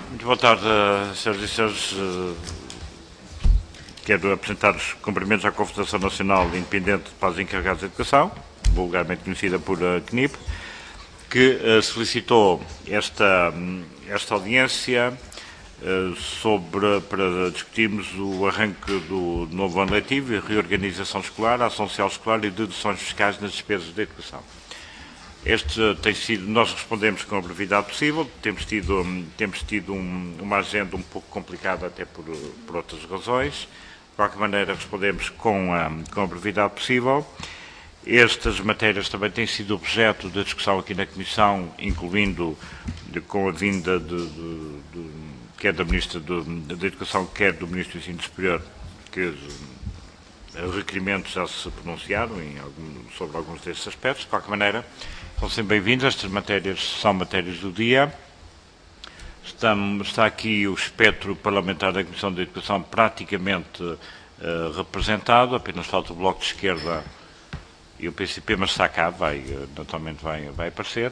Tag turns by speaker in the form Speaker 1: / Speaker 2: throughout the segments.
Speaker 1: Muito boa tarde, senhoras e senhores. Quero apresentar os cumprimentos à Confederação Nacional Independente para os Encarregados de Educação, vulgarmente conhecida por CNIP, que solicitou esta audiência para discutirmos o arranque do novo ano letivo, a reorganização escolar, a ação social escolar e deduções fiscais nas despesas da educação. Nós respondemos com a brevidade possível, temos tido uma agenda um pouco complicada até por outras razões. De qualquer maneira, respondemos com a brevidade possível. Estas matérias também têm sido objeto de discussão aqui na Comissão, incluindo com a vinda quer da Ministra da Educação, quer do Ministro do Ensino Superior, que requerimentos já se pronunciaram sobre alguns destes aspectos. De qualquer maneira, são sempre bem-vindos. Estas matérias são matérias do dia. Está aqui o espectro parlamentar da Comissão de Educação praticamente representado. Apenas falta o Bloco de Esquerda e o PCP, mas está cá, naturalmente vai aparecer.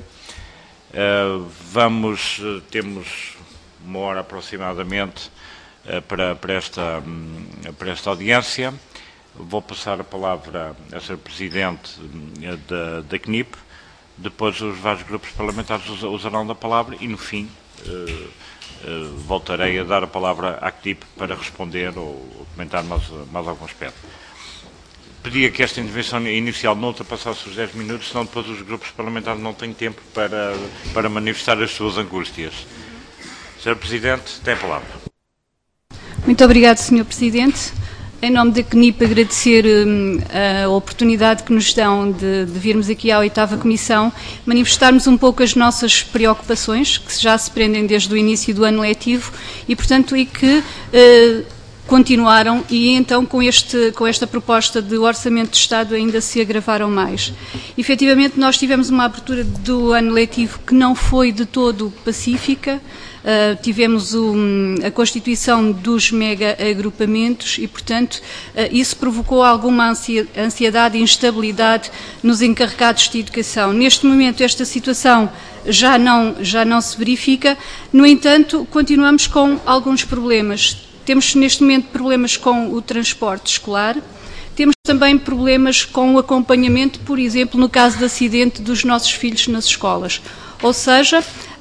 Speaker 1: Temos uma hora aproximadamente para esta audiência. Vou passar a palavra a Sr. Presidente da CNIP. Depois os vários grupos parlamentares usarão da palavra e, no fim, voltarei a dar a palavra à CNIP para responder ou comentar mais algum aspecto. Pedia que esta intervenção inicial não ultrapassasse os 10 minutos, senão depois os grupos parlamentares não têm tempo para manifestar as suas angústias. Sr. Presidente, tem a palavra.
Speaker 2: Muito obrigado, Sr. Presidente. Em nome da CNIP, agradecer a oportunidade que nos dão de virmos aqui à 8ª Comissão, manifestarmos um pouco as nossas preocupações, que já se prendem desde o início do ano letivo e, portanto, que continuaram e então com esta proposta de Orçamento de Estado ainda se agravaram mais. Efetivamente, nós tivemos uma abertura do ano letivo que não foi de todo pacífica. Tivemos a constituição dos mega-agrupamentos e, portanto, isso provocou alguma ansiedade e instabilidade nos encarregados de educação. Neste momento, esta situação já não se verifica, no entanto, continuamos com alguns problemas. Temos, neste momento, problemas com o transporte escolar. Temos também problemas com o acompanhamento, por exemplo, no caso de acidente dos nossos filhos nas escolas. Ou seja,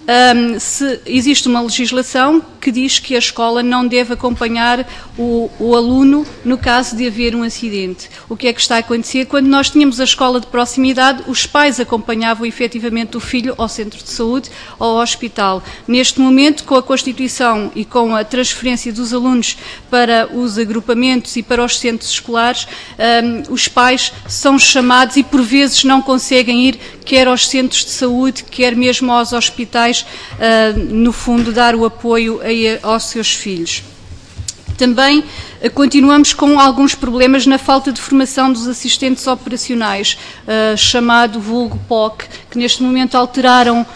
Speaker 2: existe uma legislação que diz que a escola não deve acompanhar o aluno no caso de haver um acidente. O que é que está a acontecer? Quando nós tínhamos a escola de proximidade, os pais acompanhavam efetivamente o filho ao centro de saúde ou ao hospital. Neste momento, com a constituição e com a transferência dos alunos para os agrupamentos e para os centros escolares, os pais são chamados e por vezes não conseguem ir quer aos centros de saúde, quer mesmo aos hospitais, no fundo, dar o apoio aos seus filhos. Também continuamos com alguns problemas na falta de formação dos assistentes operacionais, chamado vulgo POC, que neste momento alteraram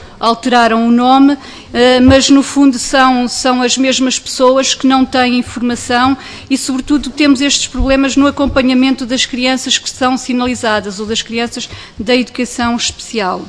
Speaker 2: o nome, mas no fundo são as mesmas pessoas que não têm formação e, sobretudo, temos estes problemas no acompanhamento das crianças que são sinalizadas ou das crianças da educação especial.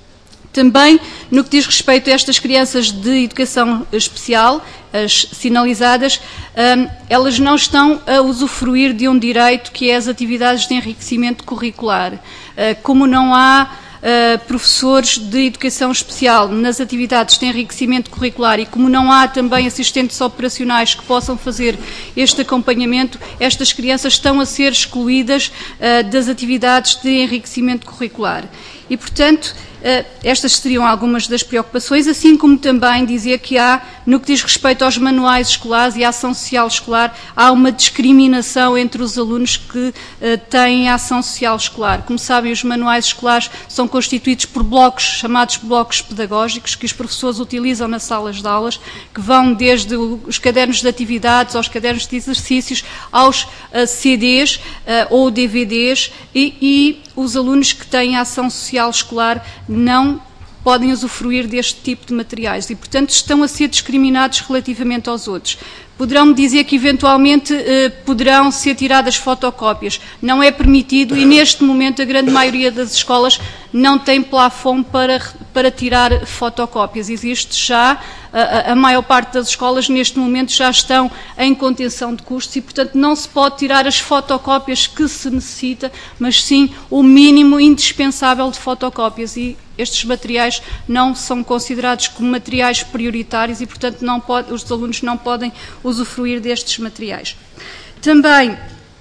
Speaker 2: Também, no que diz respeito a estas crianças de educação especial, as sinalizadas, elas não estão a usufruir de um direito que é as atividades de enriquecimento curricular. Como não há professores de educação especial nas atividades de enriquecimento curricular e como não há também assistentes operacionais que possam fazer este acompanhamento, estas crianças estão a ser excluídas das atividades de enriquecimento curricular. E, portanto, estas seriam algumas das preocupações, assim como também dizer que há, no que diz respeito aos manuais escolares e à ação social escolar, há uma discriminação entre os alunos que têm a ação social escolar. Como sabem, os manuais escolares são constituídos por blocos, chamados blocos pedagógicos, que os professores utilizam nas salas de aulas, que vão desde os cadernos de atividades, aos cadernos de exercícios, aos CDs ou DVDs e os alunos que têm a ação social escolar não podem usufruir deste tipo de materiais e, portanto, estão a ser discriminados relativamente aos outros. Poderão-me dizer que, eventualmente, poderão ser tiradas fotocópias. Não é permitido e, neste momento, a grande maioria das escolas não tem plafond para tirar fotocópias. Existe já, a maior parte das escolas neste momento já estão em contenção de custos e, portanto, não se pode tirar as fotocópias que se necessita, mas sim o mínimo indispensável de fotocópias, e estes materiais não são considerados como materiais prioritários e, portanto, os alunos não podem usufruir destes materiais. Também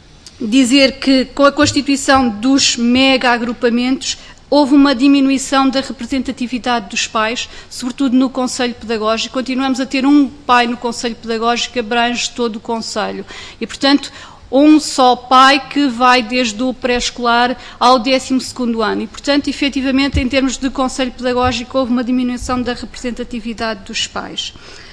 Speaker 2: dizer que, com a constituição dos mega-agrupamentos, houve uma diminuição da representatividade dos pais, sobretudo no Conselho Pedagógico. Continuamos a ter um pai no Conselho Pedagógico que abrange todo o Conselho. E, portanto, um só pai que vai desde o pré-escolar ao 12º ano. E, portanto, efetivamente, em termos de Conselho Pedagógico, houve uma diminuição da representatividade dos pais.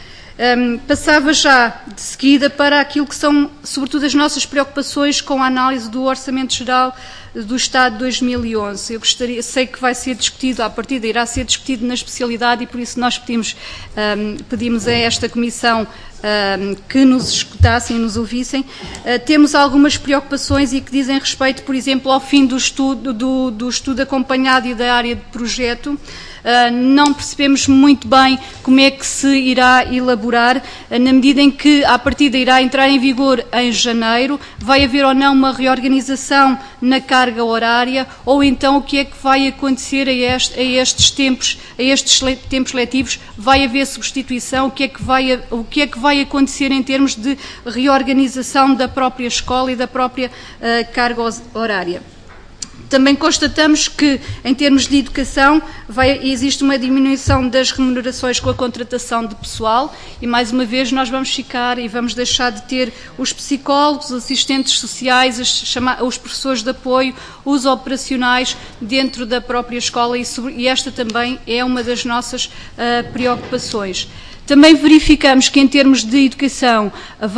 Speaker 2: Passava já de seguida para aquilo que são, sobretudo, as nossas preocupações com a análise do Orçamento Geral do Estado de 2011. Sei que vai ser discutido, à partida irá ser discutido na especialidade, e por isso nós pedimos a esta Comissão que nos escutassem e nos ouvissem. Temos algumas preocupações e que dizem respeito, por exemplo, ao fim do estudo acompanhado e da área de projeto. Não percebemos muito bem como é que se irá elaborar, na medida em que, à partida, irá entrar em vigor em janeiro, vai haver ou não uma reorganização na carga horária, ou então o que é que vai acontecer a estes tempos letivos? Vai haver substituição? O que é que vai acontecer em termos de reorganização da própria escola e da própria carga horária? Também constatamos que, em termos de educação, existe uma diminuição das remunerações com a contratação de pessoal e, mais uma vez, nós vamos ficar e vamos deixar de ter os psicólogos, os assistentes sociais, os professores de apoio, os operacionais dentro da própria escola, e esta também é uma das nossas preocupações. Também verificamos que, em termos de educação,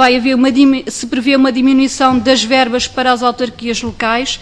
Speaker 2: se prevê uma diminuição das verbas para as autarquias locais.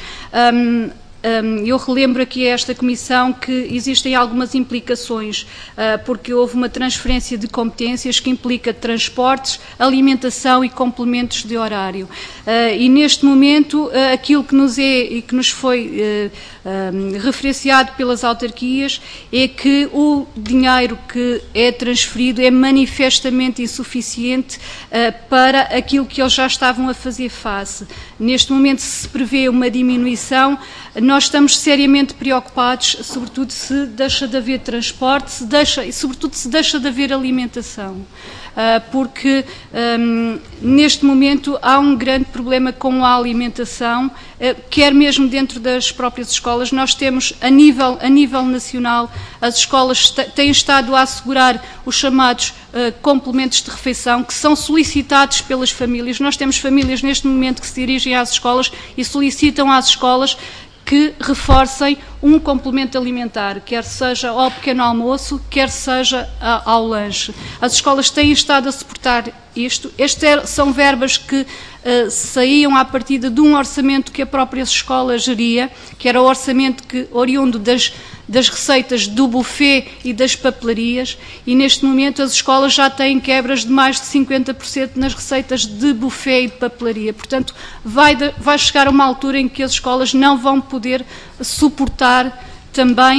Speaker 2: Eu relembro aqui a esta Comissão que existem algumas implicações, porque houve uma transferência de competências que implica transportes, alimentação e complementos de horário. E neste momento, aquilo que nos foi referenciado pelas autarquias é que o dinheiro que é transferido é manifestamente insuficiente para aquilo que eles já estavam a fazer face. Neste momento se prevê uma diminuição. Nós estamos seriamente preocupados, sobretudo se deixa de haver transporte, e sobretudo se deixa de haver alimentação, porque neste momento há um grande problema com a alimentação, quer mesmo dentro das próprias escolas. Nós temos, a nível nacional, as escolas têm estado a assegurar os chamados complementos de refeição, que são solicitados pelas famílias. Nós temos famílias neste momento que se dirigem às escolas e solicitam às escolas que reforcem um complemento alimentar, quer seja ao pequeno almoço, quer seja ao lanche. As escolas têm estado a suportar isto. São verbas que saíam à partida de um orçamento que a própria escola geria, que era o orçamento oriundo das receitas do buffet e das papelarias, e neste momento as escolas já têm quebras de mais de 50% nas receitas de buffet e de papelaria. Portanto, vai chegar a uma altura em que as escolas não vão poder suportar também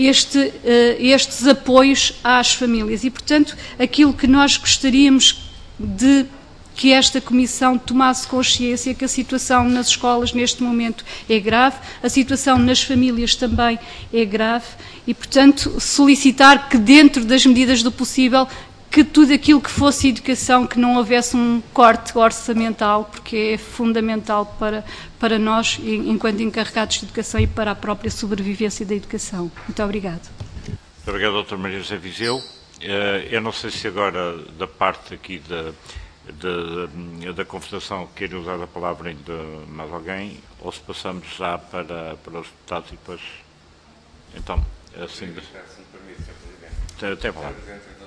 Speaker 2: estes apoios às famílias. E, portanto, aquilo que nós gostaríamos de que esta Comissão tomasse consciência que a situação nas escolas neste momento é grave, a situação nas famílias também é grave e, portanto, solicitar que, dentro das medidas do possível, que tudo aquilo que fosse educação, que não houvesse um corte orçamental, porque é fundamental para nós, enquanto encarregados de educação, e para a própria sobrevivência da educação. Muito obrigado.
Speaker 1: Muito obrigado, Dr. Maria José Viseu. Eu não sei se agora, da parte aqui da Confederação, querem usar a palavra ainda mais alguém, ou se passamos já para os deputados e depois, então, assim... Até a palavra.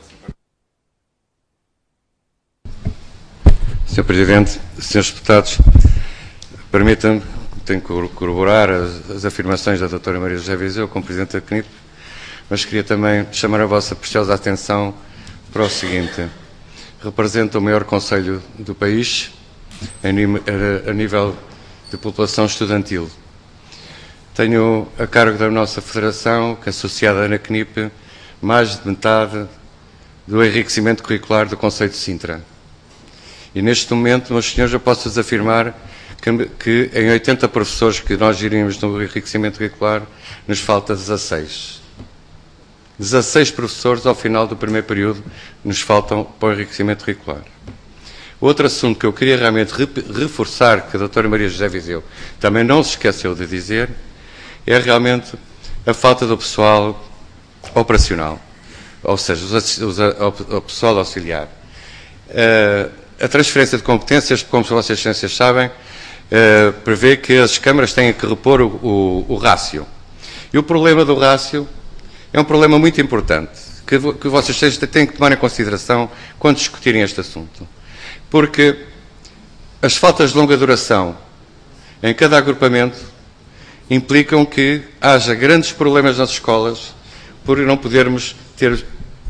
Speaker 3: Sr. Presidente, Srs. Deputados, permitam-me, tenho que corroborar as afirmações da Dra. Maria José Viseu, como Presidente da CNIP, mas queria também chamar a vossa preciosa atenção para o seguinte: representa o maior concelho do país a nível de população estudantil. tenho a cargo da nossa federação, que é associada na CNIP, mais de metade do enriquecimento curricular do Concelho de Sintra. E neste momento, meus senhores, eu posso-vos afirmar que em 80 professores que nós gerimos no enriquecimento curricular, nos falta 16. 16 professores ao final do primeiro período nos faltam para o enriquecimento curricular. Outro assunto que eu queria realmente reforçar, que a doutora Maria José Viseu também não se esqueceu de dizer, é realmente a falta do pessoal operacional, ou seja, o pessoal auxiliar. A transferência de competências, como vocês sabem, prevê que as câmaras têm que repor o rácio. E o problema do rácio é um problema muito importante, que vocês têm que tomar em consideração quando discutirem este assunto. Porque as faltas de longa duração em cada agrupamento implicam que haja grandes problemas nas escolas por não podermos ter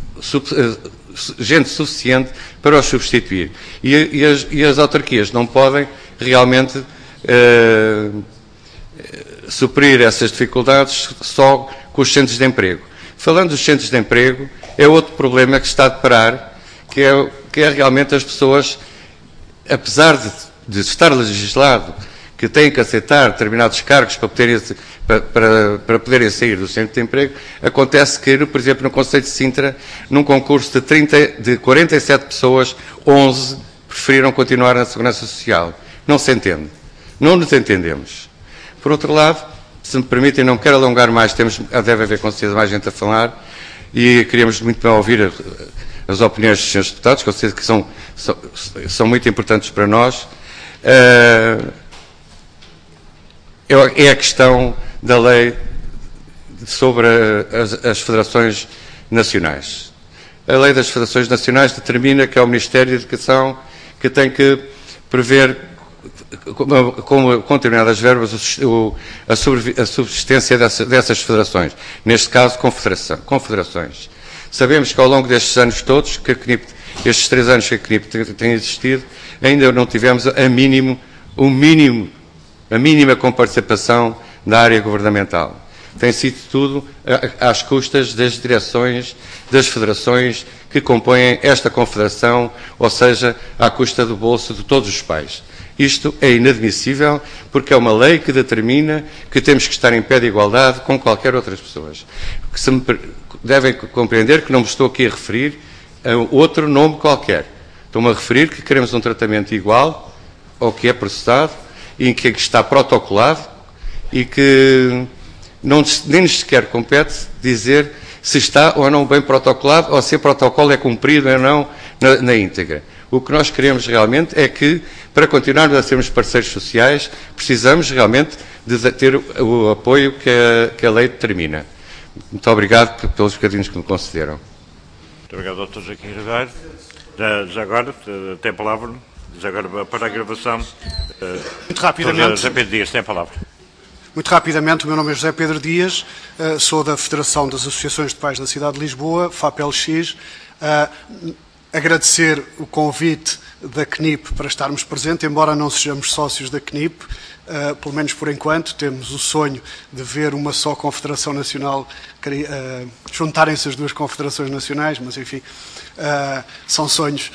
Speaker 3: gente suficiente para os substituir. E as autarquias não podem realmente suprir essas dificuldades só com os centros de emprego. Falando dos centros de emprego, é outro problema que está a deparar, que é realmente as pessoas, apesar de estar legislado que têm que aceitar determinados cargos para poderem sair do centro de emprego, acontece que, por exemplo, no Concelho de Sintra, num concurso de 47 pessoas, 11 preferiram continuar na Segurança Social. Não se entende. Não nos entendemos. Por outro lado, se me permitem, não quero alongar mais, deve haver com certeza mais gente a falar, e queríamos muito bem ouvir as opiniões dos senhores deputados, que eu sei que são muito importantes para nós. É a questão da lei sobre as federações nacionais. A lei das federações nacionais determina que é o Ministério da Educação que tem que prever, com determinadas verbas, a subsistência dessas federações. Neste caso, confederações. Sabemos que ao longo destes anos todos, que a CNIP, estes 3 anos que a CNIP tem existido, ainda não tivemos a mínima comparticipação da área governamental. Tem sido tudo às custas das direções, das federações que compõem esta confederação, ou seja, à custa do bolso de todos os pais. Isto é inadmissível, porque é uma lei que determina que temos que estar em pé de igualdade com qualquer outras pessoas. Devem compreender que não me estou aqui a referir a outro nome qualquer. Estou-me a referir que queremos um tratamento igual ao que é processado e que está protocolado e que nem nos sequer compete dizer se está ou não bem protocolado ou se o protocolo é cumprido ou não na íntegra. O que nós queremos realmente é que, para continuarmos a sermos parceiros sociais, precisamos realmente de ter o apoio que a lei determina. Muito obrigado pelos bocadinhos que me concederam.
Speaker 1: Muito obrigado, Dr. Joaquim Ribeiro. Já agora, tem a palavra. Já agora, para a gravação.
Speaker 4: Muito rapidamente.
Speaker 1: José Pedro Dias, tem a palavra.
Speaker 4: Muito rapidamente, o meu nome é José Pedro Dias, sou da Federação das Associações de Pais da Cidade de Lisboa, FAPLX. Agradecer o convite da CNIP para estarmos presentes, embora não sejamos sócios da CNIP, pelo menos por enquanto, temos o sonho de ver uma só Confederação Nacional, juntarem-se as duas Confederações Nacionais, mas enfim, são sonhos.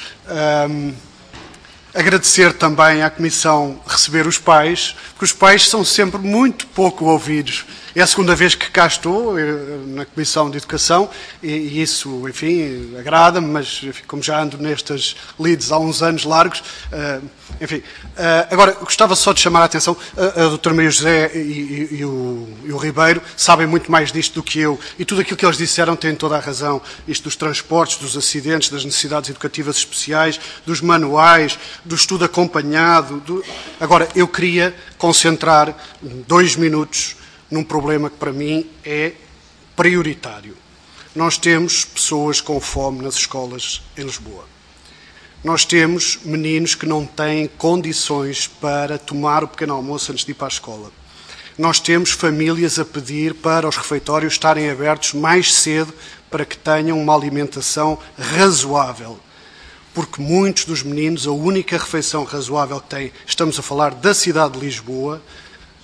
Speaker 4: Agradecer também à Comissão receber os pais, porque os pais são sempre muito pouco ouvidos. É a segunda vez que cá estou, na Comissão de Educação, e isso, enfim, agrada-me, mas enfim, como já ando nestas leads há uns anos largos, enfim. Agora, gostava só de chamar a atenção, a doutora Maria José e o Ribeiro sabem muito mais disto do que eu, e tudo aquilo que eles disseram tem toda a razão. Isto dos transportes, dos acidentes, das necessidades educativas especiais, dos manuais, do estudo acompanhado. Agora, eu queria concentrar 2 minutos num problema que para mim é prioritário. Nós temos pessoas com fome nas escolas em Lisboa. Nós temos meninos que não têm condições para tomar o pequeno almoço antes de ir para a escola. Nós temos famílias a pedir para os refeitórios estarem abertos mais cedo para que tenham uma alimentação razoável. Porque muitos dos meninos, a única refeição razoável que têm, estamos a falar da cidade de Lisboa,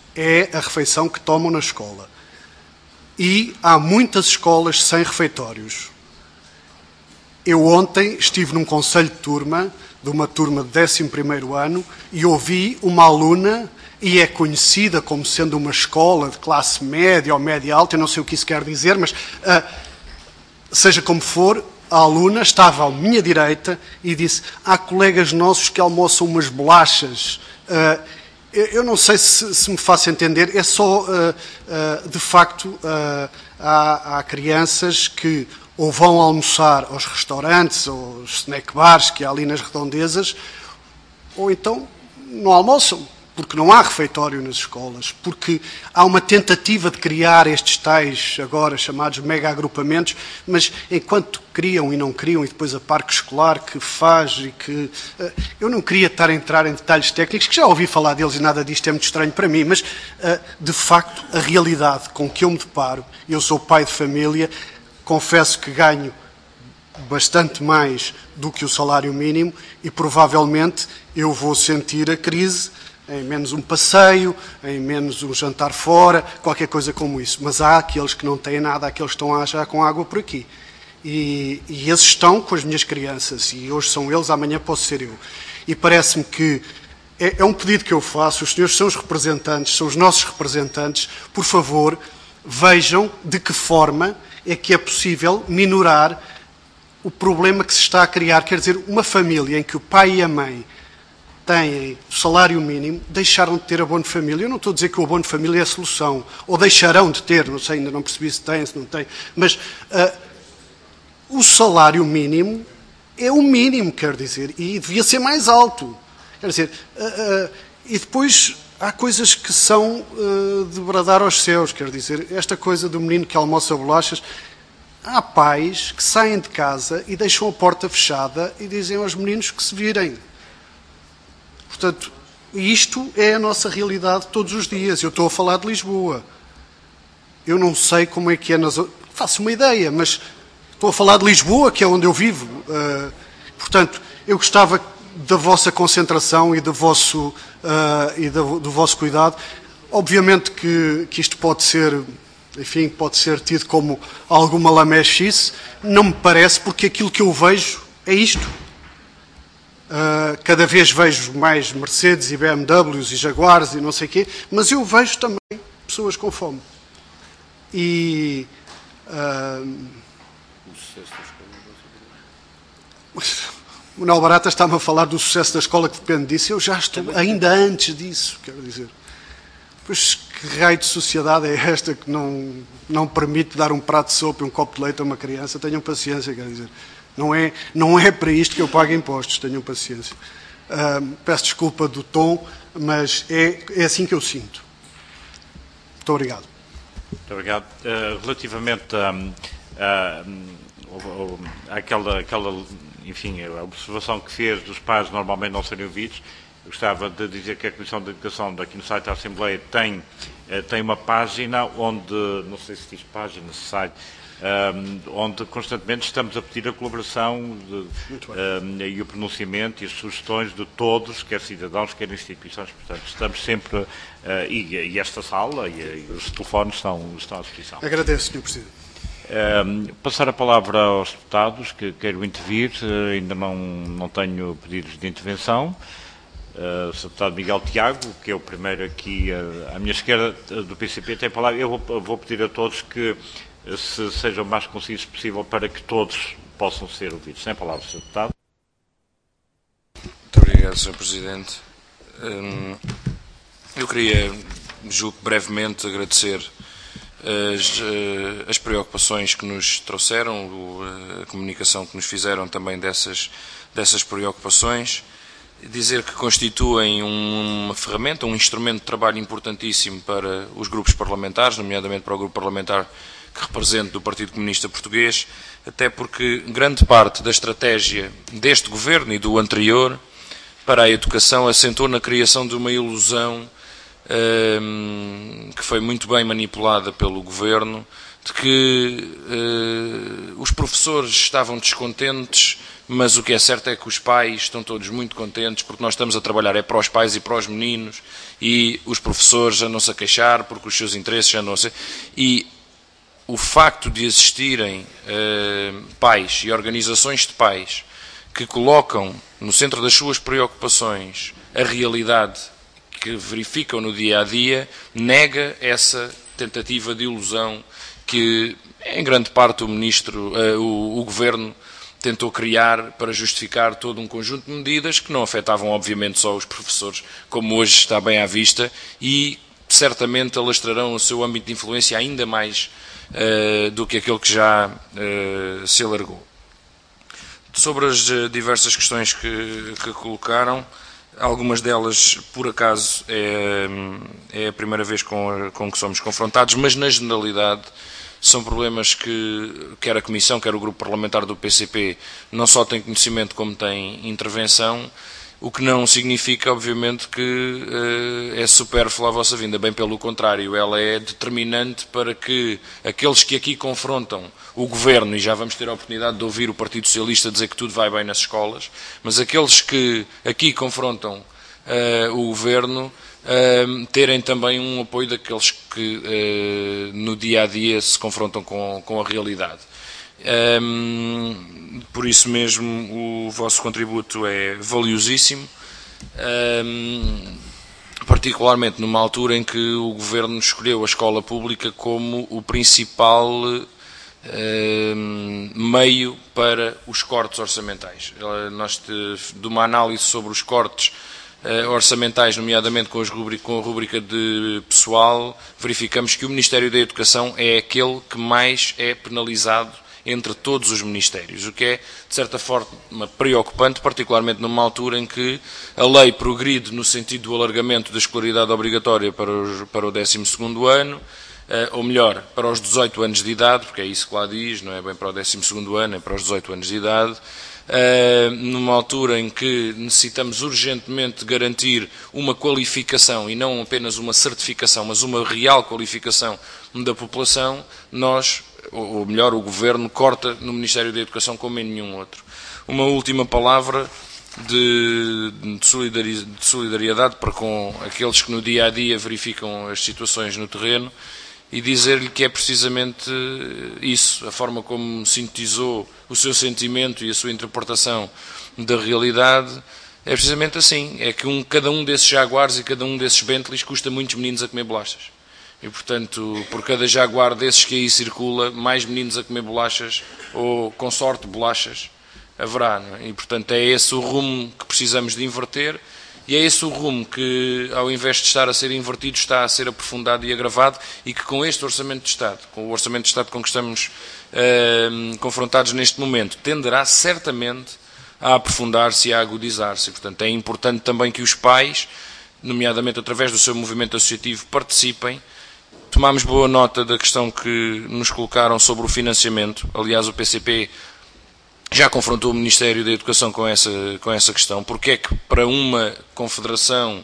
Speaker 4: é a refeição que tomam na escola. E há muitas escolas sem refeitórios. Eu ontem estive num conselho de turma, de uma turma de 11º ano, e ouvi uma aluna, e é conhecida como sendo uma escola de classe média ou média alta, eu não sei o que isso quer dizer, mas seja como for, a aluna estava à minha direita e disse: há colegas nossos que almoçam umas bolachas. Eu não sei se me faço entender, é só, de facto, há crianças que ou vão almoçar aos restaurantes ou aos snack bars que há ali nas redondezas, ou então não almoçam, porque não há refeitório nas escolas, porque há uma tentativa de criar estes tais, agora chamados mega-agrupamentos, mas enquanto criam e não criam, e depois a parque escolar que faz e que... Eu não queria estar a entrar em detalhes técnicos, que já ouvi falar deles e nada disto é muito estranho para mim, mas, de facto, a realidade com que eu me deparo, eu sou pai de família, confesso que ganho bastante mais do que o salário mínimo e provavelmente eu vou sentir a crise em menos um passeio, em menos um jantar fora, qualquer coisa como isso. Mas há aqueles que não têm nada, aqueles que estão já com água por aqui. E esses estão com as minhas crianças, e hoje são eles, amanhã posso ser eu. E parece-me que é um pedido que eu faço, os senhores são os representantes, são os nossos representantes, por favor, vejam de que forma é que é possível minorar o problema que se está a criar. Quer dizer, uma família em que o pai e a mãe têm o salário mínimo, deixaram de ter abono de família. Eu não estou a dizer que o abono de família é a solução, ou deixarão de ter, não sei, ainda não percebi se têm, se não têm, mas o salário mínimo é o mínimo, quer dizer, e devia ser mais alto. Quer dizer, e depois há coisas que são de bradar aos céus, quer dizer, esta coisa do menino que almoça bolachas. Há pais que saem de casa e deixam a porta fechada e dizem aos meninos que se virem. Portanto, isto é a nossa realidade todos os dias. Eu estou a falar de Lisboa. Eu não sei como é que é nas outras... Faço uma ideia, mas estou a falar de Lisboa, que é onde eu vivo. Portanto, eu gostava da vossa concentração e do vosso cuidado. Obviamente que isto pode ser... Enfim, pode ser tido como alguma lamechice. Não me parece, porque aquilo que eu vejo é isto. Cada vez vejo mais Mercedes e BMWs e Jaguares e não sei o quê, mas eu vejo também pessoas com fome. E... o Manuel Barata está-me a falar do sucesso da escola, que depende disso. Eu já estou ainda antes disso, quero dizer. Pois que raio de sociedade é esta que não permite dar um prato de sopa e um copo de leite a uma criança? Tenham paciência, quer dizer. Não é para isto que eu pago impostos, tenham paciência. Peço desculpa do tom, mas é assim que eu sinto. Muito obrigado.
Speaker 1: Muito obrigado. Relativamente àquela, enfim, a observação que fez dos pais normalmente não serem ouvidos, eu gostava de dizer que a Comissão de Educação daqui no site da Assembleia tem uma página onde, não sei se diz página, se site, onde constantemente estamos a pedir a colaboração e o pronunciamento e as sugestões de todos, quer cidadãos, quer instituições. Portanto, estamos sempre, e esta sala e os telefones estão à disposição.
Speaker 4: Agradeço, Sr. Presidente.
Speaker 1: Passar a palavra aos deputados que queiram intervir. Ainda não tenho pedidos de intervenção. O Sr. Deputado Miguel Tiago, que é o primeiro aqui à minha esquerda do PCP, tem a palavra. Eu vou pedir a todos que se sejam o mais concisos possível para que todos possam ser ouvidos. Sem palavras, Sr. Deputado.
Speaker 5: Muito obrigado, Sr. Presidente. Eu queria, julgo brevemente, agradecer as preocupações que nos trouxeram, a comunicação que nos fizeram também dessas preocupações. Dizer que constituem uma ferramenta, um instrumento de trabalho importantíssimo para os grupos parlamentares, nomeadamente para o grupo parlamentar que represento do Partido Comunista Português, até porque grande parte da estratégia deste governo e do anterior para a educação assentou na criação de uma ilusão que foi muito bem manipulada pelo governo, de que os professores estavam descontentes mas o que é certo é que os pais estão todos muito contentes, porque nós estamos a trabalhar é para os pais e para os meninos, e os professores andam-se a queixar porque os seus interesses andam a ser... E o facto de existirem pais e organizações de pais que colocam no centro das suas preocupações a realidade que verificam no dia-a-dia, nega essa tentativa de ilusão que, em grande parte, o Governo tentou criar para justificar todo um conjunto de medidas que não afetavam, obviamente, só os professores, como hoje está bem à vista, e certamente alastrarão o seu âmbito de influência ainda mais do que aquele que já se alargou. Sobre as diversas questões que colocaram, algumas delas, por acaso, é a primeira vez com que somos confrontados, mas na generalidade são problemas que quer a Comissão, quer o Grupo Parlamentar do PCP não só tem conhecimento como tem intervenção, o que não significa, obviamente, que é supérflua a vossa vinda, bem pelo contrário, ela é determinante para que aqueles que aqui confrontam o Governo, e já vamos ter a oportunidade de ouvir o Partido Socialista dizer que tudo vai bem nas escolas, mas aqueles que aqui confrontam o Governo terem também um apoio daqueles que no dia-a-dia se confrontam com a realidade. Por isso mesmo o vosso contributo é valiosíssimo, particularmente numa altura em que o Governo escolheu a escola pública como o principal meio para os cortes orçamentais. Nós, de uma análise sobre os cortes orçamentais, nomeadamente com a rúbrica de pessoal, verificamos que o Ministério da Educação é aquele que mais é penalizado entre todos os ministérios, o que é, de certa forma, preocupante, particularmente numa altura em que a lei progride no sentido do alargamento da escolaridade obrigatória para o 12º ano, ou melhor, para os 18 anos de idade, porque é isso que lá diz, não é bem para o 12º ano, é para os 18 anos de idade, numa altura em que necessitamos urgentemente garantir uma qualificação e não apenas uma certificação, mas uma real qualificação da população, nós, ou melhor, o Governo corta no Ministério da Educação como em nenhum outro. Uma última palavra de solidariedade para com aqueles que no dia-a-dia verificam as situações no terreno e dizer-lhe que é precisamente isso, a forma como sintetizou o seu sentimento e a sua interpretação da realidade, é precisamente assim, é que cada um desses Jaguares e cada um desses Bentleys custa muitos meninos a comer bolachas. E, portanto, por cada Jaguar desses que aí circula, mais meninos a comer bolachas, ou, com sorte, bolachas, haverá. Não é? E, portanto, é esse o rumo que precisamos de inverter, e é esse o rumo que, ao invés de estar a ser invertido, está a ser aprofundado e agravado, e que com este Orçamento de Estado, com o Orçamento de Estado com que estamos confrontados neste momento, tenderá certamente a aprofundar-se e a agudizar-se. Portanto, é importante também que os pais, nomeadamente através do seu movimento associativo, participem. Tomámos boa nota da questão que nos colocaram sobre o financiamento. Aliás, o PCP já confrontou o Ministério da Educação com essa questão. Porque é que para uma confederação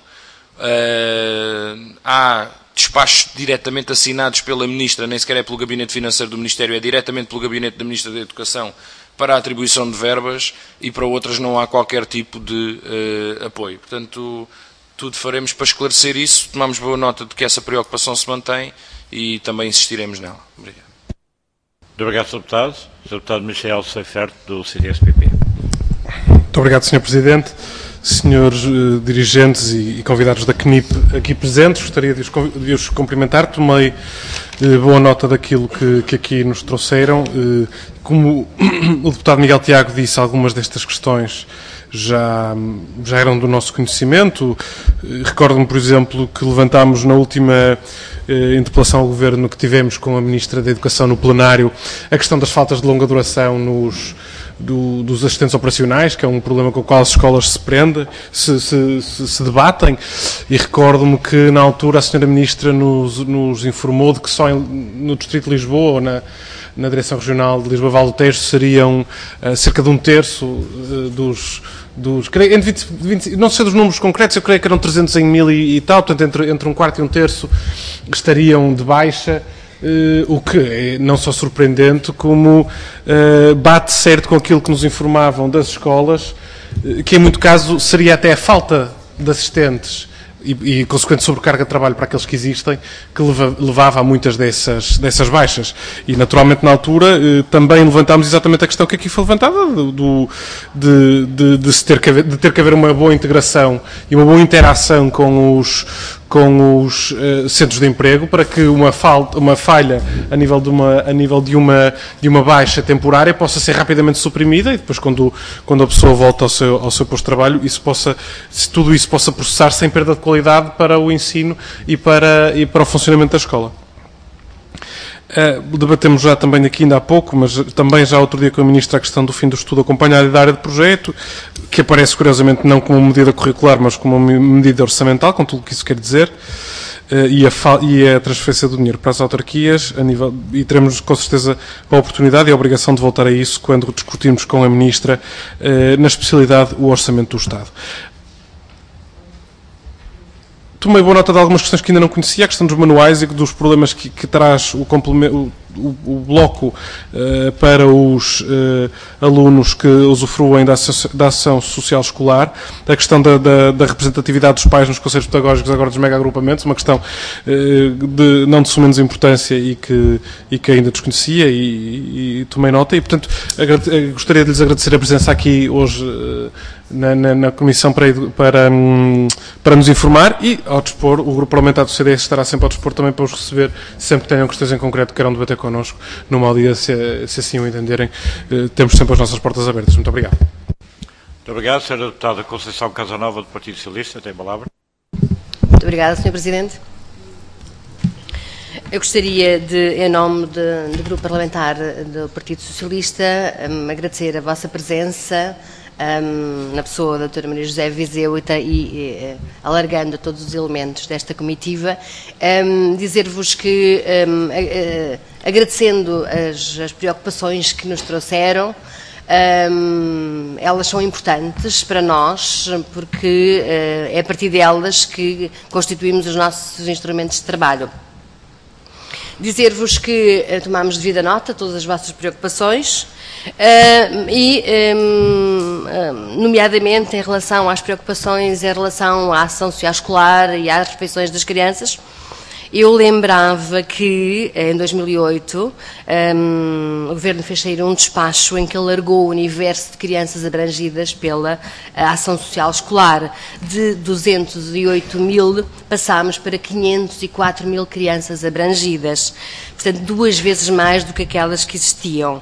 Speaker 5: há despachos diretamente assinados pela Ministra, nem sequer é pelo Gabinete Financeiro do Ministério, é diretamente pelo Gabinete da Ministra da Educação para a atribuição de verbas, e para outras não há qualquer tipo de apoio. Portanto, tudo faremos para esclarecer isso, tomamos boa nota de que essa preocupação se mantém e também insistiremos nela. Obrigado.
Speaker 1: Muito obrigado, Sr. Deputado. Sr. Deputado Michel Seifert, do CDS-PP.
Speaker 6: Muito obrigado, Sr. Presidente. Senhores dirigentes e convidados da CNIP aqui presentes, gostaria de os cumprimentar. Tomei boa nota daquilo que aqui nos trouxeram. Como o deputado Miguel Tiago disse, algumas destas questões já eram do nosso conhecimento. Recordo-me, por exemplo, que levantámos na última interpelação ao Governo que tivemos com a Ministra da Educação no plenário a questão das faltas de longa duração dos assistentes operacionais, que é um problema com o qual as escolas se debatem, e recordo-me que na altura a Sra. Ministra nos informou de que só no Distrito de Lisboa, ou na Direção Regional de Lisboa Vale do Tejo, seriam cerca de um terço dos não sei dos números concretos, eu creio que eram 300 em 1000 e tal, portanto entre um quarto e um terço estariam de baixa. o que é não só surpreendente, como bate certo com aquilo que nos informavam das escolas, que em muito caso seria até a falta de assistentes e consequente sobrecarga de trabalho para aqueles que existem, que levava a muitas dessas baixas. E, naturalmente, na altura, também levantámos exatamente a questão que aqui foi levantada, de ter que haver uma boa integração e uma boa interação com os centros de emprego, para que uma falha a nível de uma baixa temporária possa ser rapidamente suprimida, e depois, quando a pessoa volta ao seu posto de trabalho, tudo isso possa processar sem perda de qualidade para o ensino e para o funcionamento da escola. Debatemos já também aqui ainda há pouco, mas também já outro dia com a Ministra, a questão do fim do estudo acompanhado e da área de projeto, que aparece curiosamente não como uma medida curricular, mas como uma medida orçamental, com tudo o que isso quer dizer, e a transferência do dinheiro para as autarquias, e teremos com certeza a oportunidade e a obrigação de voltar a isso quando discutirmos com a Ministra, na especialidade, o Orçamento do Estado. Tomei boa nota de algumas questões que ainda não conhecia, a questão dos manuais e dos problemas que traz o bloco para os alunos que usufruem da ação social escolar, a questão da representatividade dos pais nos conselhos pedagógicos agora dos mega-agrupamentos, uma questão não de menos importância e que ainda desconhecia e tomei nota, e portanto gostaria de lhes agradecer a presença aqui hoje na Comissão para nos informar, e ao dispor, o Grupo Parlamentar do CDS estará sempre ao dispor também para os receber sempre que tenham questões em concreto que queiram debater connosco numa audiência, se assim o entenderem. Temos sempre as nossas portas abertas. Muito obrigado.
Speaker 1: Muito obrigado, Sra. Deputada Conceição Casanova, do Partido Socialista. Tem a palavra.
Speaker 7: Muito obrigada, Sr. Presidente. Eu gostaria de, em nome do Grupo Parlamentar do Partido Socialista, agradecer a vossa presença, na pessoa da Dra. Maria José Viseu e alargando a todos os elementos desta comitiva, dizer-vos que, agradecendo as preocupações que nos trouxeram, elas são importantes para nós, porque é a partir delas que constituímos os nossos instrumentos de trabalho. Dizer-vos que tomamos devida nota de todas as vossas preocupações, nomeadamente em relação às preocupações em relação à ação social escolar e às refeições das crianças. Eu lembrava que, em 2008, o Governo fez sair um despacho em que alargou o universo de crianças abrangidas pela ação social escolar. De 208 mil, passámos para 504 mil crianças abrangidas. Portanto, 2 vezes mais do que aquelas que existiam.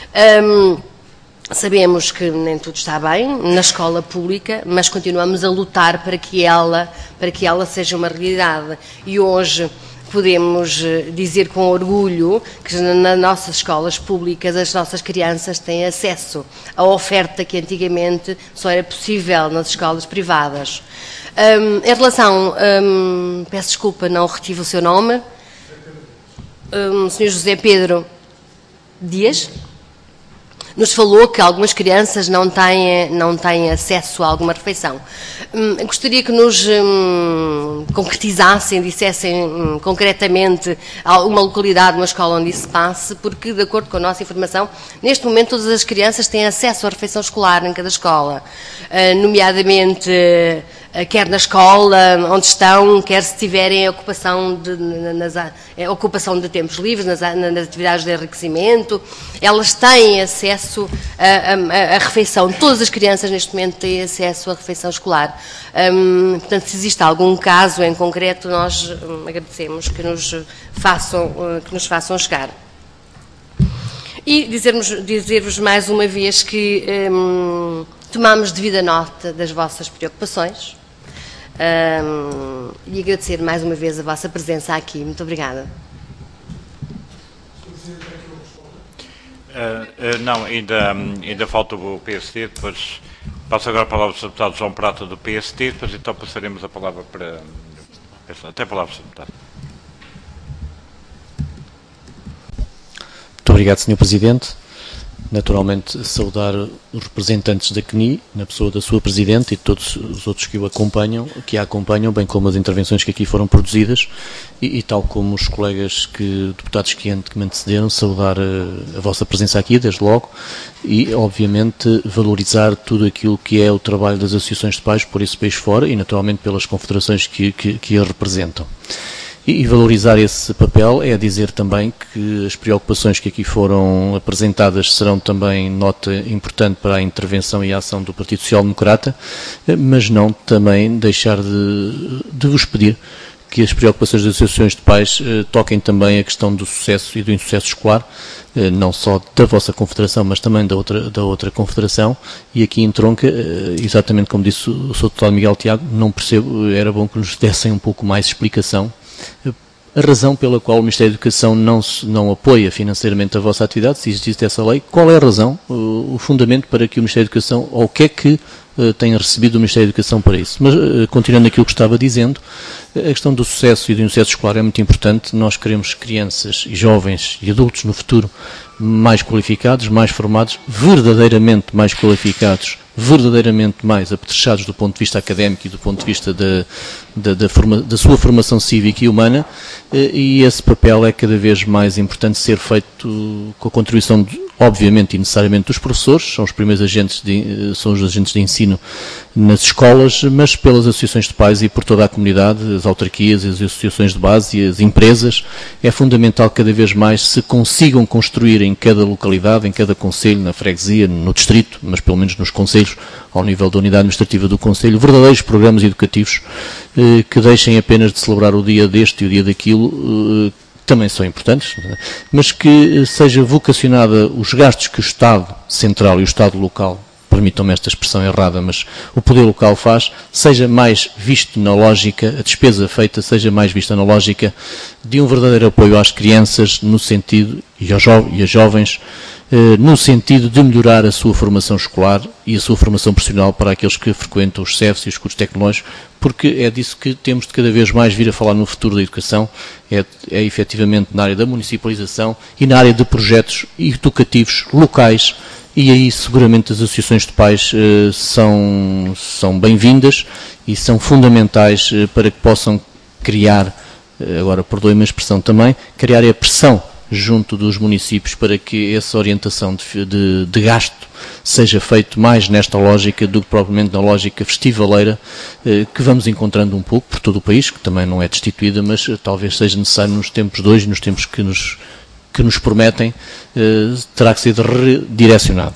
Speaker 7: Sabemos que nem tudo está bem na escola pública, mas continuamos a lutar para que ela seja uma realidade. E hoje podemos dizer com orgulho que nas nossas escolas públicas as nossas crianças têm acesso à oferta que antigamente só era possível nas escolas privadas. Em relação, peço desculpa, não retive o seu nome, Sr. José Pedro Dias, nos falou que algumas crianças não têm acesso a alguma refeição. Gostaria que nos concretizassem, dissessem concretamente uma localidade, uma escola onde isso se passe, porque, de acordo com a nossa informação, neste momento todas as crianças têm acesso à refeição escolar em cada escola, nomeadamente quer na escola onde estão, quer se tiverem a ocupação de tempos livres, nas atividades de enriquecimento, elas têm acesso à refeição. Todas as crianças neste momento têm acesso à refeição escolar. Portanto, se existe algum caso em concreto, nós agradecemos que nos façam chegar. E dizer-vos mais uma vez que tomamos devida nota das vossas preocupações, e agradecer mais uma vez a vossa presença aqui. Muito obrigada.
Speaker 1: Não, ainda falta o PSD, depois passo agora a palavra ao Sr. Deputado João Prata, do PSD, depois então passaremos a palavra para... Até a palavra, Sr. Deputado.
Speaker 8: Muito obrigado, Sr. Presidente. naturalmente saudar os representantes da CNI, na pessoa da sua Presidente e de todos os outros que a acompanham, bem como as intervenções que aqui foram produzidas e tal como os colegas deputados que me antecederam, saudar a vossa presença aqui, desde logo, e obviamente valorizar tudo aquilo que é o trabalho das associações de pais por esse país fora e naturalmente pelas confederações que a representam. E valorizar esse papel é dizer também que as preocupações que aqui foram apresentadas serão também nota importante para a intervenção e a ação do Partido Social Democrata, mas não também deixar de vos pedir que as preocupações das associações de pais toquem também a questão do sucesso e do insucesso escolar, não só da vossa confederação, mas também da outra confederação, e aqui entronca, exatamente como disse o Sr. Deputado Miguel Tiago, não percebo, era bom que nos dessem um pouco mais explicação a razão pela qual o Ministério da Educação não apoia financeiramente a vossa atividade, se existe essa lei. Qual é a razão, o fundamento para que o Ministério da Educação, ou o que é que tenha recebido do Ministério da Educação para isso? Mas, continuando aquilo que estava dizendo, a questão do sucesso e do insucesso escolar é muito importante. Nós queremos crianças e jovens e adultos no futuro mais qualificados, mais formados, verdadeiramente mais qualificados, verdadeiramente mais apetrechados do ponto de vista académico e do ponto de vista da sua formação cívica e humana, e esse papel é cada vez mais importante ser feito com a contribuição, obviamente e necessariamente, dos professores, são os primeiros agentes são os agentes de ensino nas escolas, mas pelas associações de pais e por toda a comunidade, as autarquias, as associações de base e as empresas. É fundamental que cada vez mais se consigam construir em cada localidade, em cada concelho, na freguesia, no distrito, mas pelo menos nos concelhos, ao nível da unidade administrativa do concelho, verdadeiros programas educativos que deixem apenas de celebrar o dia deste e o dia daquilo, também são importantes, mas que seja vocacionada os gastos que o Estado Central e o Estado Local, permitam-me esta expressão errada, mas o poder local faz, seja mais visto na lógica, a despesa feita seja mais vista na lógica de um verdadeiro apoio às crianças no sentido, e aos jovens, no sentido de melhorar a sua formação escolar e a sua formação profissional para aqueles que frequentam os CEFs e os cursos tecnológicos, porque é disso que temos de cada vez mais vir a falar no futuro da educação, é efetivamente na área da municipalização e na área de projetos educativos locais, e aí seguramente as associações de pais são bem-vindas e são fundamentais para que possam criar, agora perdoe-me a expressão também, criar a pressão junto dos municípios para que essa orientação de gasto seja feito mais nesta lógica do que propriamente na lógica festivaleira que vamos encontrando um pouco por todo o país, que também não é destituída, mas talvez seja necessário nos tempos de hoje, nos tempos que nos prometem, terá que ser redirecionada.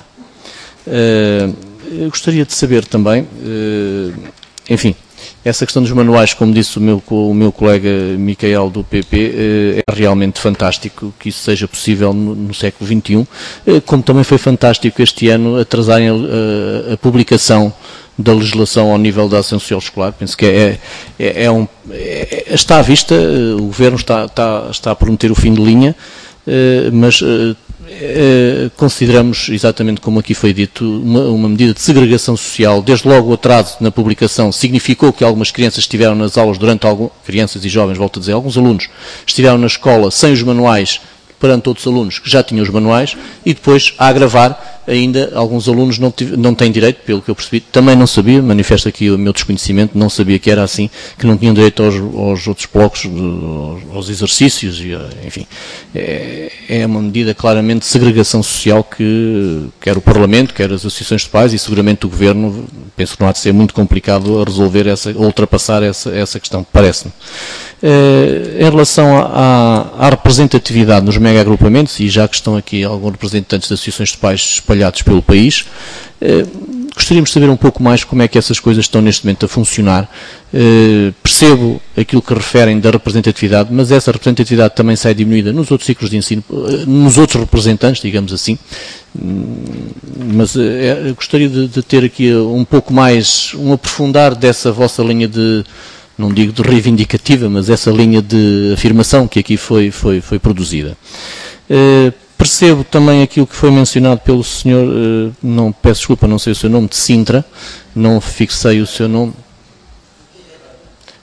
Speaker 8: Eu gostaria de saber também, enfim, essa questão dos manuais, como disse o meu colega Micael do PP, é realmente fantástico que isso seja possível no século XXI, como também foi fantástico este ano atrasarem a publicação da legislação ao nível da ação social escolar. Penso que está à vista, o Governo está a prometer o fim de linha, mas consideramos, exatamente como aqui foi dito, uma medida de segregação social. Desde logo o atraso na publicação significou que algumas crianças estiveram nas aulas crianças e jovens, volto a dizer, alguns alunos estiveram na escola sem os manuais, perante outros alunos que já tinham os manuais, e depois, a agravar, ainda alguns alunos não têm direito, pelo que eu percebi, também não sabia, manifesto aqui o meu desconhecimento, não sabia que era assim, que não tinham direito aos outros blocos, aos exercícios, e, enfim, é uma medida claramente de segregação social que quer o Parlamento, quer as associações de pais e seguramente o Governo, penso que não há de ser muito complicado a resolver ultrapassar essa questão, parece-me. Em relação à representatividade nos mega-agrupamentos, e já que estão aqui alguns representantes de associações de pais espalhados pelo país, gostaríamos de saber um pouco mais como é que essas coisas estão neste momento a funcionar. Percebo aquilo que referem da representatividade, mas essa representatividade também sai diminuída nos outros ciclos de ensino, nos outros representantes, digamos assim. Mas gostaria de ter aqui um pouco mais, um aprofundar dessa vossa linha não digo de reivindicativa, mas essa linha de afirmação que aqui foi produzida. Percebo também aquilo que foi mencionado pelo senhor, peço desculpa, não sei o seu nome, de Sintra, não fixei o seu nome.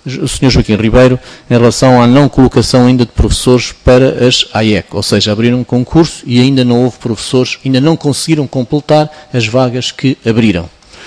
Speaker 8: o Sr. Joaquim Ribeiro em relação à não colocação ainda de professores para as AIEC, ou seja, abriram um concurso e ainda não houve professores, ainda não conseguiram completar as vagas que abriram.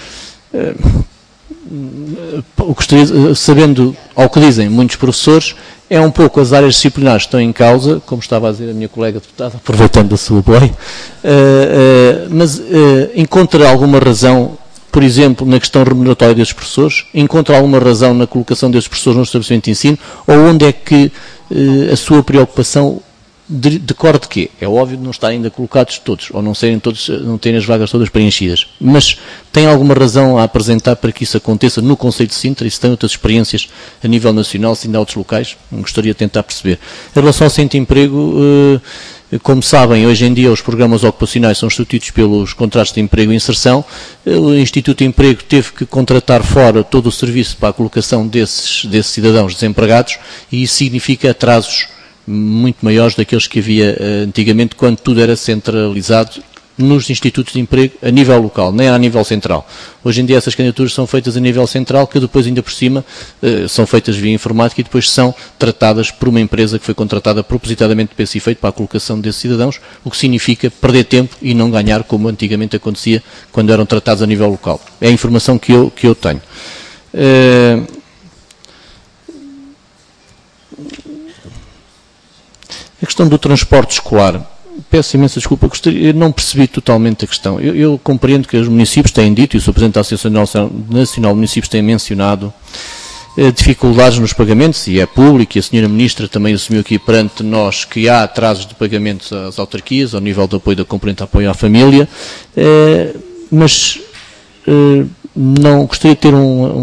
Speaker 8: Sabendo ao que dizem muitos professores, é um pouco as áreas disciplinares que estão em causa, como estava a dizer a minha colega deputada, aproveitando a sua boia, mas encontra alguma razão, por exemplo, na questão remuneratória desses professores? Encontra alguma razão na colocação desses professores no estabelecimento de ensino? Ou onde é que a sua preocupação decorre de quê? É óbvio de não estarem ainda colocados todos, ou não serem todos, não terem as vagas todas preenchidas. Mas tem alguma razão a apresentar para que isso aconteça no Concelho de Sintra, e se tem outras experiências a nível nacional, se ainda há outros locais? Gostaria de tentar perceber. Em relação ao Centro de Emprego, como sabem, hoje em dia os programas ocupacionais são substituídos pelos contratos de emprego e inserção. O Instituto de Emprego teve que contratar fora todo o serviço para a colocação desses cidadãos desempregados, e isso significa atrasos muito maiores daqueles que havia antigamente, quando tudo era centralizado nos institutos de emprego a nível local, nem a nível central. Hoje em dia essas candidaturas são feitas a nível central, que depois ainda por cima são feitas via informática e depois são tratadas por uma empresa que foi contratada propositadamente para esse efeito, para a colocação desses cidadãos, o que significa perder tempo e não ganhar como antigamente acontecia quando eram tratados a nível local. É a informação que eu tenho. A questão do transporte escolar, peço imensa desculpa, eu não percebi totalmente a questão. Eu compreendo que os municípios têm dito, e o Sr. Presidente da Associação Nacional de Municípios tem mencionado dificuldades nos pagamentos, e é público, e a Sra. Ministra também assumiu aqui perante nós que há atrasos de pagamentos às autarquias, ao nível do apoio da componente de apoio à família, mas não gostaria de ter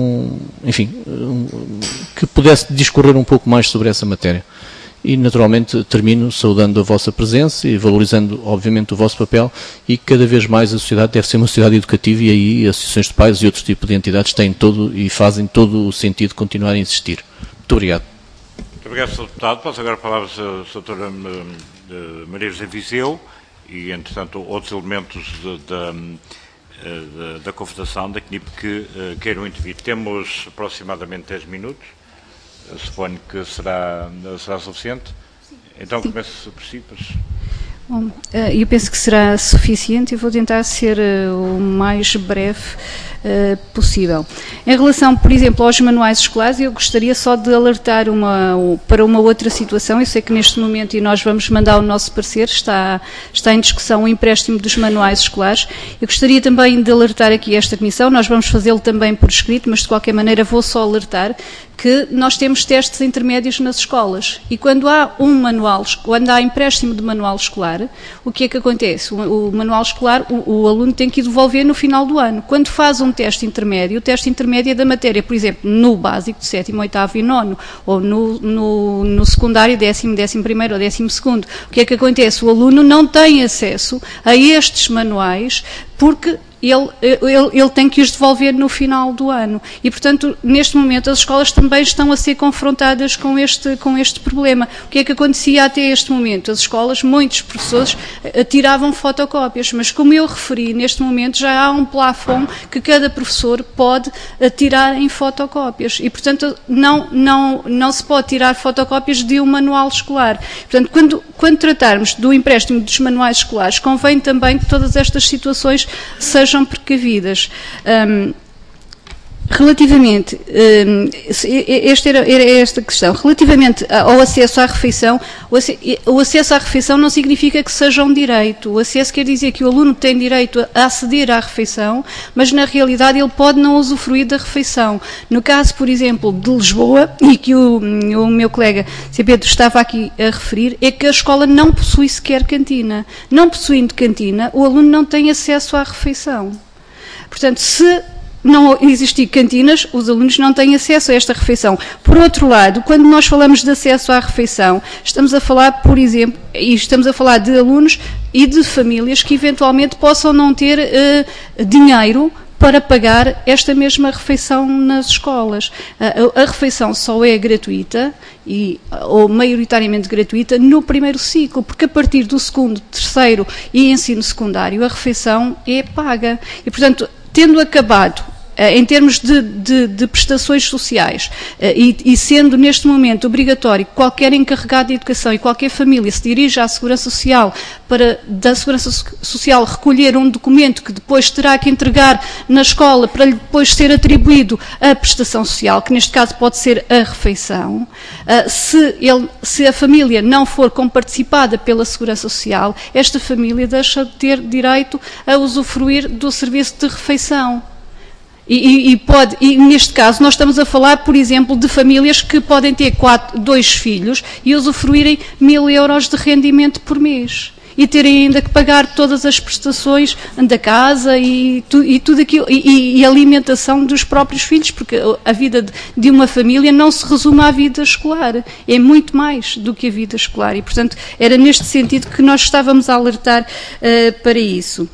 Speaker 8: que pudesse discorrer um pouco mais sobre essa matéria. E, naturalmente, termino saudando a vossa presença e valorizando, obviamente, o vosso papel, e cada vez mais a sociedade deve ser uma sociedade educativa, e aí as associações de pais e outros tipos de entidades têm todo e fazem todo o sentido de continuar a insistir. Muito obrigado.
Speaker 1: Muito obrigado, Sr. Deputado. Passo agora a palavra à Sra. Maria José Viseu e, entretanto, outros elementos da Confederação, da CNIP, que queiram intervir. Temos aproximadamente 10 minutos. Suponho que será suficiente. Sim. Então começo por si.
Speaker 2: Bom, eu penso que será suficiente e vou tentar ser o mais breve possível. Em relação, por exemplo, aos manuais escolares, eu gostaria só de alertar para uma outra situação. Eu sei que neste momento, e nós vamos mandar o nosso parecer, está em discussão o empréstimo dos manuais escolares. Eu gostaria também de alertar aqui esta Comissão, nós vamos fazê-lo também por escrito, mas de qualquer maneira vou só alertar que nós temos testes intermédios nas escolas, e quando há quando há empréstimo de manual escolar, o que é que acontece? O manual escolar, o aluno tem que devolver no final do ano. Quando faz um teste intermédio, o teste intermédio é da matéria, por exemplo, no básico de 7º, 8º e 9º, ou no secundário 10º, 11º ou 12º. O que é que acontece? O aluno não tem acesso a estes manuais porque ele tem que os devolver no final do ano. E, portanto, neste momento as escolas também estão a ser confrontadas com este problema. O que é que acontecia até este momento? As escolas, muitos professores, tiravam fotocópias, mas como eu referi, neste momento já há um plafond que cada professor pode tirar em fotocópias. E, portanto, não se pode tirar fotocópias de um manual escolar. Portanto, quando tratarmos do empréstimo dos manuais escolares, convém também que todas estas situações sejam precavidas. Relativamente, esta questão, relativamente ao acesso à refeição, o acesso à refeição não significa que seja um direito. O acesso quer dizer que o aluno tem direito a aceder à refeição, mas na realidade ele pode não usufruir da refeição. No caso, por exemplo, de Lisboa, e que o meu colega Sr. Pedro estava aqui a referir, é que a escola não possui sequer cantina. Não possuindo cantina, o aluno não tem acesso à refeição. Portanto, se não existir cantinas, os alunos não têm acesso a esta refeição. Por outro lado, quando nós falamos de acesso à refeição, estamos a falar, por exemplo, e estamos a falar de alunos e de famílias que eventualmente possam não ter dinheiro para pagar esta mesma refeição nas escolas. A refeição só é gratuita, ou maioritariamente gratuita, no primeiro ciclo, porque a partir do segundo, terceiro e ensino secundário, a refeição é paga. E, portanto, tendo acabado em termos de prestações sociais, e sendo neste momento obrigatório que qualquer encarregado de educação e qualquer família se dirija à Segurança Social para da Segurança Social recolher um documento que depois terá que entregar na escola para lhe depois ser atribuído a prestação social, que neste caso pode ser a refeição, se a família não for comparticipada pela Segurança Social, esta família deixa de ter direito a usufruir do serviço de refeição. E neste caso, nós estamos a falar, por exemplo, de famílias que podem ter 2 filhos e usufruírem 1.000 euros de rendimento por mês. E terem ainda que pagar todas as prestações da casa e tudo aquilo, e a alimentação dos próprios filhos, porque a vida de uma família não se resume à vida escolar, é muito mais do que a vida escolar. E, portanto, era neste sentido que nós estávamos a alertar para isso.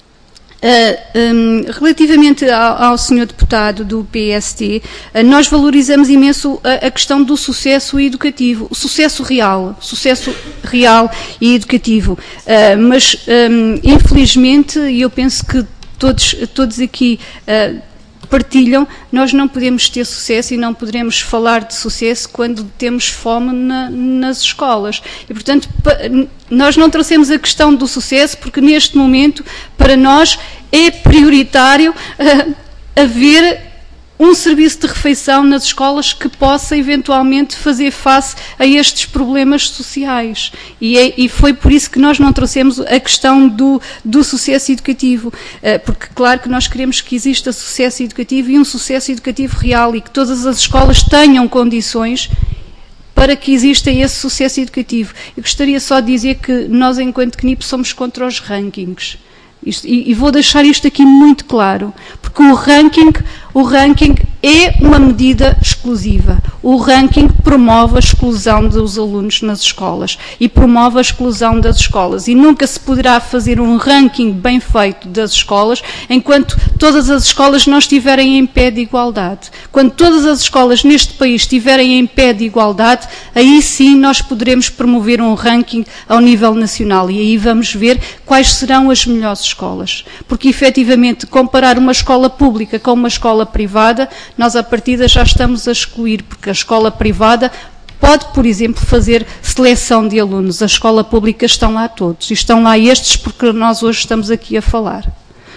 Speaker 2: Relativamente ao senhor deputado do PST, nós valorizamos imenso a questão do sucesso educativo, o sucesso real e educativo, mas infelizmente, e eu penso que todos aqui partilham, nós não podemos ter sucesso e não poderemos falar de sucesso quando temos fome nas escolas. E, portanto, nós não trouxemos a questão do sucesso porque neste momento, para nós, é prioritário haver um serviço de refeição nas escolas que possa eventualmente fazer face a estes problemas sociais. E foi por isso que nós não trouxemos a questão do sucesso educativo, porque claro que nós queremos que exista sucesso educativo e um sucesso educativo real e que todas as escolas tenham condições para que exista esse sucesso educativo. Eu gostaria só de dizer que nós, enquanto CNIP, somos contra os rankings. E vou deixar isto aqui muito claro, porque o ranking é uma medida exclusiva. O ranking promove a exclusão dos alunos nas escolas e promove a exclusão das escolas. E nunca se poderá fazer um ranking bem feito das escolas enquanto todas as escolas não estiverem em pé de igualdade. Quando todas as escolas neste país estiverem em pé de igualdade, aí sim nós poderemos promover um ranking ao nível nacional e aí vamos ver quais serão as melhores escolas. Porque, efetivamente, comparar uma escola pública com uma escola privada, nós, à partida, já estamos a excluir, porque a escola privada pode, por exemplo, fazer seleção de alunos. A escola pública estão lá todos. E estão lá estes porque nós hoje estamos aqui a falar.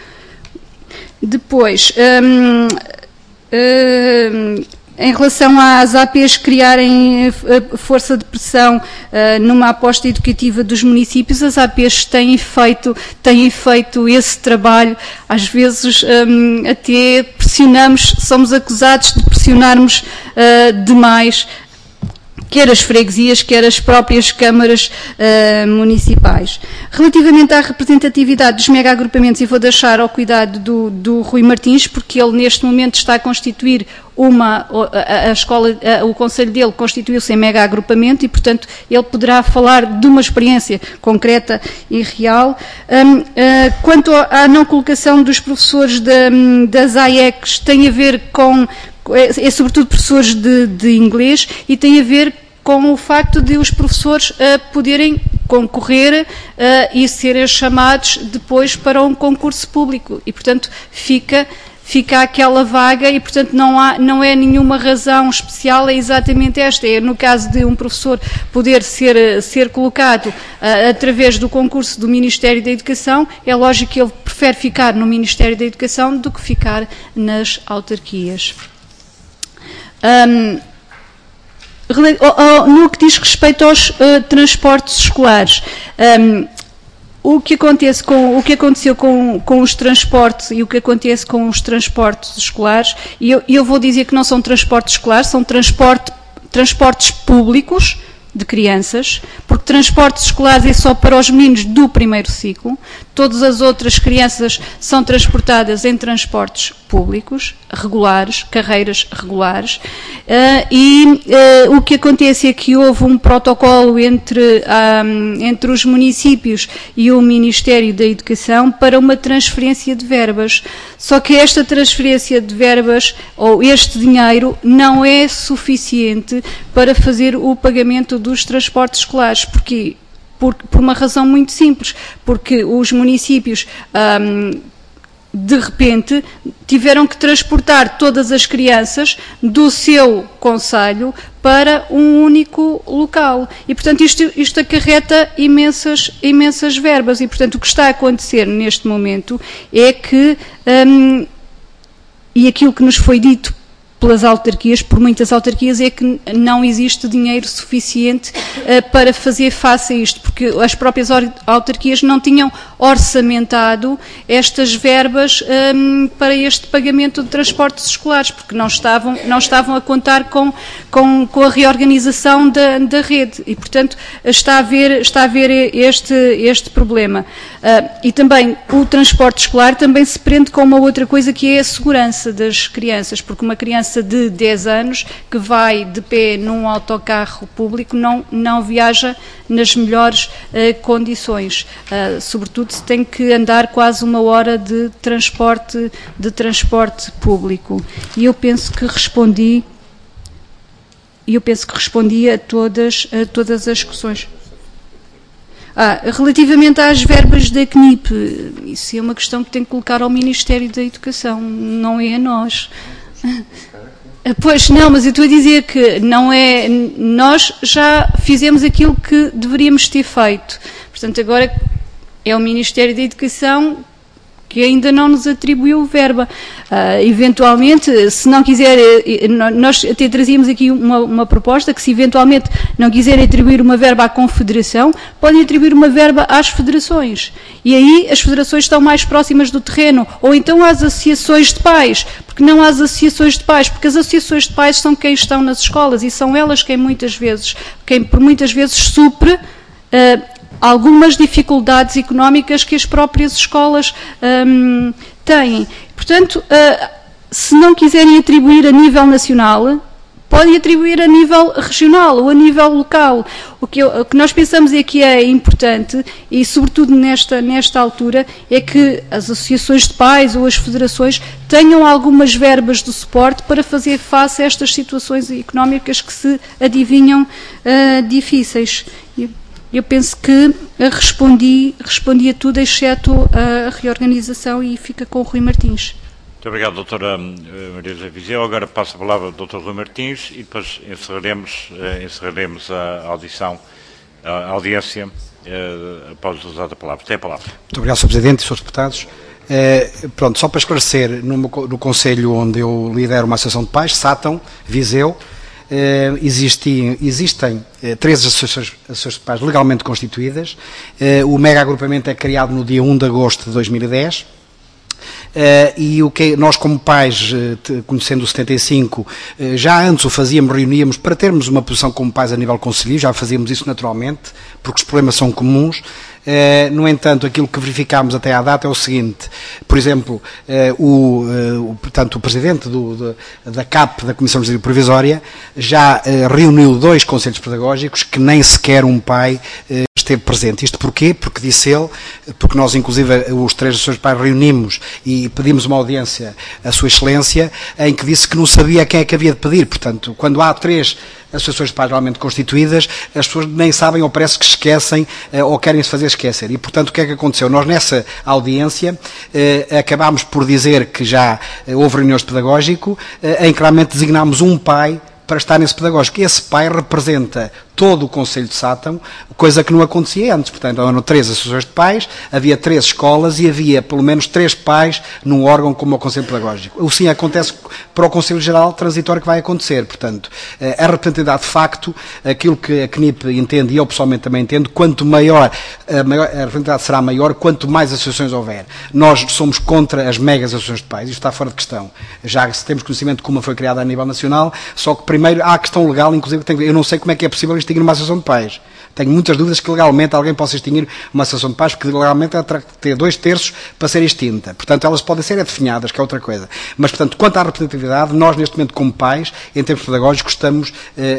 Speaker 2: Depois, em relação às APs criarem força de pressão numa aposta educativa dos municípios, as APs têm feito esse trabalho. Às vezes até pressionamos, somos acusados de pressionarmos demais, quer as freguesias, quer as próprias câmaras municipais. Relativamente à representatividade dos mega-agrupamentos, e vou deixar ao cuidado do Rui Martins, porque ele neste momento está a constituir o conselho dele constituiu-se em mega-agrupamento e, portanto, ele poderá falar de uma experiência concreta e real. Quanto à não colocação dos professores das AECs, tem a ver com sobretudo professores de inglês, e tem a ver com o facto de os professores poderem concorrer e serem chamados depois para um concurso público. E, portanto, fica aquela vaga e, portanto, não é nenhuma razão especial, é exatamente esta. É no caso de um professor poder ser colocado através do concurso do Ministério da Educação, é lógico que ele prefere ficar no Ministério da Educação do que ficar nas autarquias. No que diz respeito aos transportes escolares, o que aconteceu com os transportes e o que acontece com os transportes escolares, e eu vou dizer que não são transportes escolares, são transportes públicos de crianças, porque transportes escolares é só para os meninos do primeiro ciclo. Todas as outras crianças são transportadas em transportes públicos, regulares, carreiras regulares, o que acontece é que houve um protocolo entre os municípios e o Ministério da Educação para uma transferência de verbas. Só que esta transferência de verbas, ou este dinheiro, não é suficiente para fazer o pagamento dos transportes escolares. Porquê? Por uma razão muito simples, porque os municípios de repente, tiveram que transportar todas as crianças do seu concelho para um único local. E, portanto, isto acarreta imensas verbas. E, portanto, o que está a acontecer neste momento é que, e aquilo que nos foi dito pelas autarquias, por muitas autarquias, é que não existe dinheiro suficiente para fazer face a isto, porque as próprias autarquias não tinham orçamentado estas verbas para este pagamento de transportes escolares, porque não estavam a contar com a reorganização da rede, e, portanto, está a haver este problema. E também o transporte escolar também se prende com uma outra coisa, que é a segurança das crianças, porque uma criança de 10 anos que vai de pé num autocarro público não viaja nas melhores condições, sobretudo se tem que andar quase uma hora de transporte público. E eu penso que respondi a todas as questões. Relativamente às verbas da CNIP, isso é uma questão que tem que colocar ao Ministério da Educação, não é a nós. Pois não, mas eu estou a dizer que não é. Nós já fizemos aquilo que deveríamos ter feito. Portanto, agora é o Ministério da Educação que ainda não nos atribuiu verba. Eventualmente, se não quiser, nós até trazíamos aqui uma proposta que, se eventualmente não quiserem atribuir uma verba à Confederação, podem atribuir uma verba às federações. E aí as federações estão mais próximas do terreno, ou então às associações de pais. Porque não às associações de pais? Porque as associações de pais são quem estão nas escolas e são elas quem por muitas vezes supre algumas dificuldades económicas que as próprias escolas têm. Portanto, se não quiserem atribuir a nível nacional, podem atribuir a nível regional ou a nível local. O que nós pensamos é que é importante, e sobretudo nesta altura, é que as associações de pais ou as federações tenham algumas verbas de suporte para fazer face a estas situações económicas que se adivinham difíceis. Eu penso que respondi a tudo, exceto a reorganização, e fica com o Rui Martins.
Speaker 1: Muito obrigado, doutora Maria José Viseu. Agora passo a palavra ao doutor Rui Martins e depois encerraremos a audiência após o usar a palavra. Tem a palavra.
Speaker 9: Muito obrigado, Sr. Presidente e Srs. Deputados. Só para esclarecer, no Conselho onde eu lidero uma associação de pais, Sátão, Viseu, existem 3 associações de pais legalmente constituídas. O mega agrupamento é criado no dia 1 de agosto de 2010. E o que nós, como pais, conhecendo o 75, já antes o fazíamos, reuníamos para termos uma posição como pais a nível conselhio, já fazíamos isso naturalmente, porque os problemas são comuns. No entanto, aquilo que verificámos até à data é o seguinte: por exemplo, portanto, o Presidente da CAP, da Comissão Legislativa Provisória, já reuniu 2 conselhos pedagógicos que nem sequer um pai esteve presente. Isto porquê? Porque disse ele, porque nós, inclusive, os 3 assessores de pais reunimos e pedimos uma audiência à Sua Excelência, em que disse que não sabia quem é que havia de pedir. Portanto, quando há 3 associações de pais realmente constituídas, as pessoas nem sabem, ou parece que esquecem, ou querem se fazer esquecer. E, portanto, o que é que aconteceu? Nós, nessa audiência, acabámos por dizer que já houve reuniões de pedagógico, em que realmente designámos um pai para estar nesse pedagógico. Esse pai representa todo o Conselho de Sátão, coisa que não acontecia antes. Portanto, eram 3 associações de pais, havia 3 escolas e havia pelo menos 3 pais num órgão como o Conselho Pedagógico. O sim acontece para o Conselho Geral transitório que vai acontecer. Portanto, a representatividade de facto, aquilo que a CNIP entende, e eu pessoalmente também entendo, quanto maior, a representatividade será maior, quanto mais associações houver. Nós somos contra as megas associações de pais, isto está fora de questão. Já temos conhecimento de como foi criada a nível nacional, só que primeiro há a questão legal, inclusive, eu não sei como é que é possível extinguir uma associação de pais. Tenho muitas dúvidas que legalmente alguém possa extinguir uma associação de pais, porque legalmente ela terá que ter 2/3 para ser extinta. Portanto, elas podem ser definhadas, que é outra coisa. Mas, portanto, quanto à representatividade, nós neste momento, como pais, em termos pedagógicos, estamos,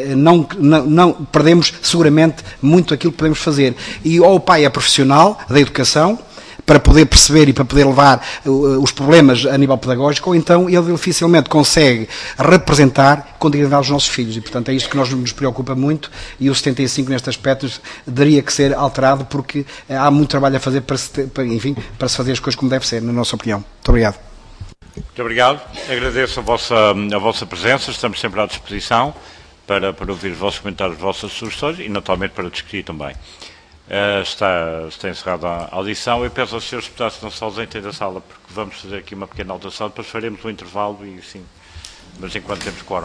Speaker 9: não perdemos seguramente muito aquilo que podemos fazer. E ou o pai é profissional da educação, para poder perceber e para poder levar os problemas a nível pedagógico, ou então ele dificilmente consegue representar com dignidade os nossos filhos. E, portanto, é isto que nos preocupa muito, e o 75 neste aspecto teria que ser alterado, porque há muito trabalho a fazer para se fazer as coisas como deve ser, na nossa opinião. Muito obrigado.
Speaker 1: Muito obrigado. Agradeço a vossa presença. Estamos sempre à disposição para ouvir os vossos comentários, as vossas sugestões e, naturalmente, para discutir também. Está encerrada a audição. Eu peço aos senhores deputados que não se ausentem da sala, porque vamos fazer aqui uma pequena alteração, depois faremos um intervalo e sim, mas enquanto temos quórum.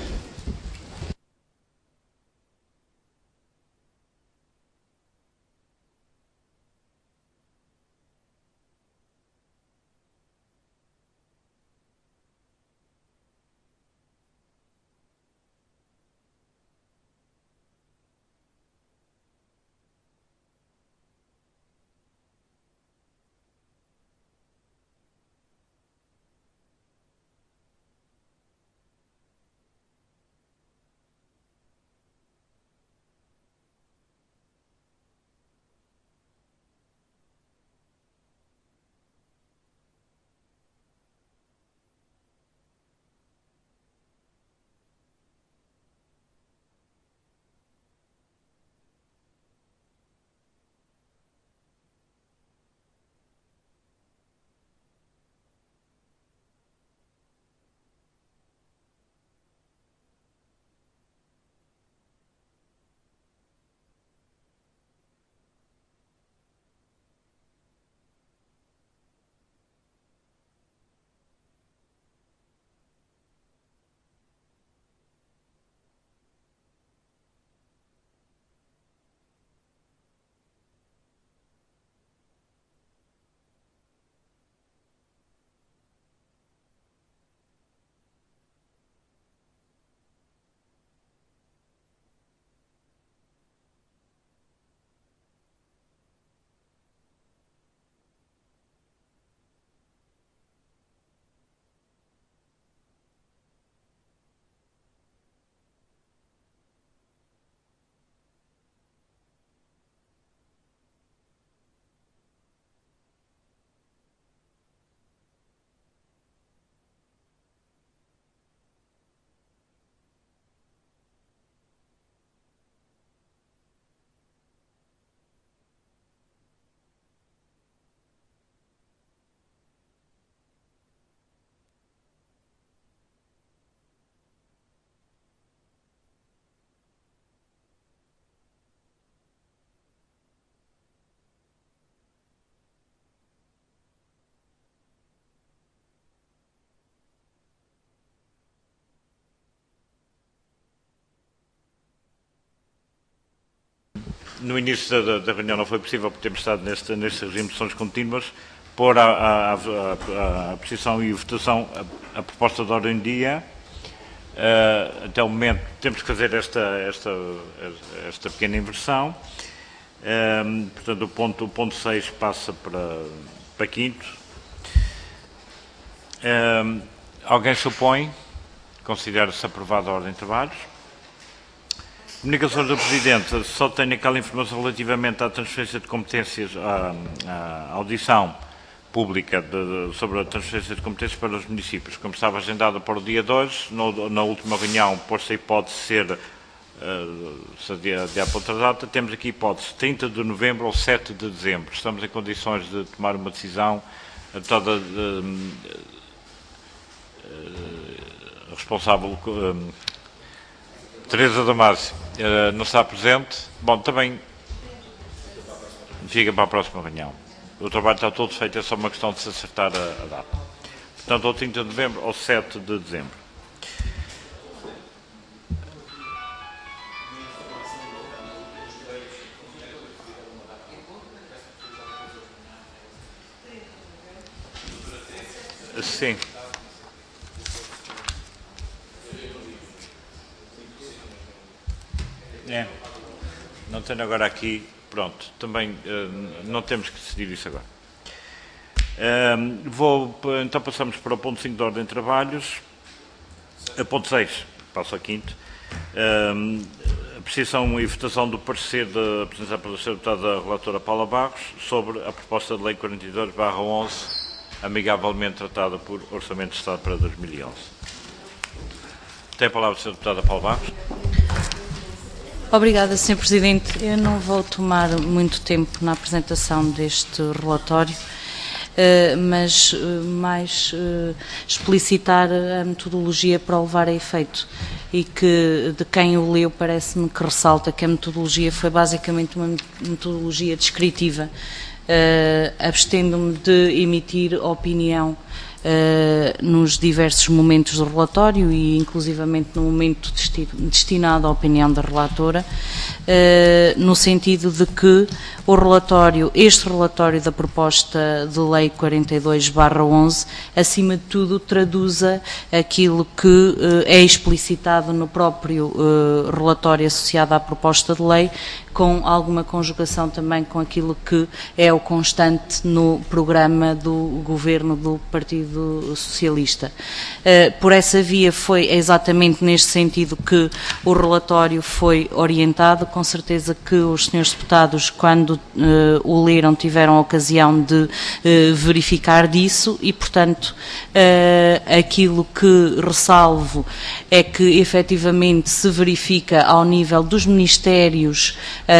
Speaker 1: No início da reunião não foi possível, por termos estado neste regime de sessões contínuas, pôr à posição e votação a proposta de ordem do dia. Até o momento temos que fazer esta pequena inversão. Portanto, o ponto 6 passa para quinto. Alguém se opõe? Considera-se aprovada a ordem de trabalhos. Comunicações do Presidente, só tenho aquela informação relativamente à transferência de competências, à audição pública sobre a transferência de competências para os municípios. Como estava agendada para o dia 2, na última reunião pôs-se a hipótese de ser, se adiar para outra data, temos aqui a hipótese 30 de novembro ou 7 de dezembro. Estamos em condições de tomar uma decisão toda responsável... Teresa Damasio não está presente. Bom, também fica para a próxima reunião. O trabalho está todo feito, é só uma questão de se acertar a data. Portanto, ou 30 de novembro ou 7 de dezembro. Sim. Não tenho agora aqui, pronto, também não temos que decidir isso agora. Então passamos para o ponto 5 de ordem de trabalhos. Ponto 6, passo a quinto. Apreciação e votação do parecer apresentado pela Sra. Deputada Relatora Paula Barros sobre a proposta de Lei 42/11, amigavelmente tratada por Orçamento de Estado para 2011. Tem a palavra a Sra. Deputada Paula Barros.
Speaker 10: Obrigada, Sr. Presidente. Eu não vou tomar muito tempo na apresentação deste relatório, mas mais explicitar a metodologia para o levar a efeito, e que de quem o leu parece-me que ressalta que a metodologia foi basicamente uma metodologia descritiva, abstendo-me de emitir opinião nos diversos momentos do relatório e inclusivamente no momento destinado à opinião da relatora, no sentido de que este relatório da proposta de lei 42/11, acima de tudo, traduza aquilo que é explicitado no próprio relatório associado à proposta de lei, com alguma conjugação também com aquilo que é o constante no programa do Governo do Partido Socialista. Por essa via foi exatamente neste sentido que o relatório foi orientado. Com certeza que os senhores deputados, quando o leram, tiveram a ocasião de verificar disso e, portanto, aquilo que ressalvo é que efetivamente se verifica ao nível dos ministérios